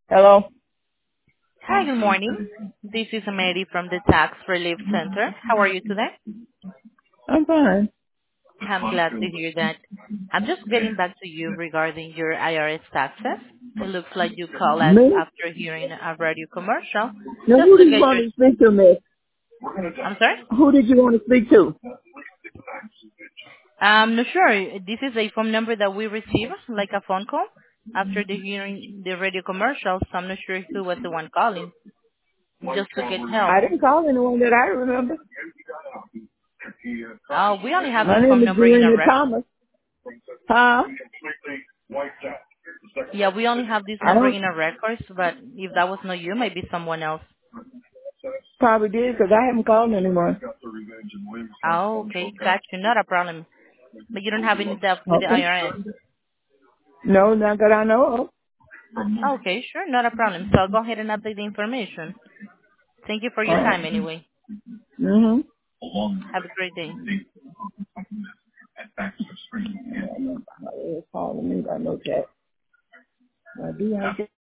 Hello? Hi, good morning. This is Mary from the Tax Relief Center. How are you today? I'm fine. I'm glad to hear that. I'm just getting back to you regarding your IRS taxes. It looks like you call us Me? after hearing a radio commercial Now, just who to did you get want your... to speak to, miss? I'm sorry? Who did you want to speak to? I'm not sure. This is a phone number that we receive, like a phone call, after the hearing the radio commercial, so I'm not sure who was the one calling, just to get help. I didn't call anyone that I remember. We only have My this name phone is number in a Virginia rec. Thomas. Huh? Yeah, we only have this I number don't, in our records, but if that was not you, maybe someone else. probably did because I haven't called anyone. Oh, okay, got you. Not a problem. But you don't have any debt with the Okay. IRS. No, not that I know of. Okay, sure, not a problem. So I'll go ahead and update the information. Thank you for All your right. time anyway. Mm-hmm. Have a great day. Calling me, I know that. I do have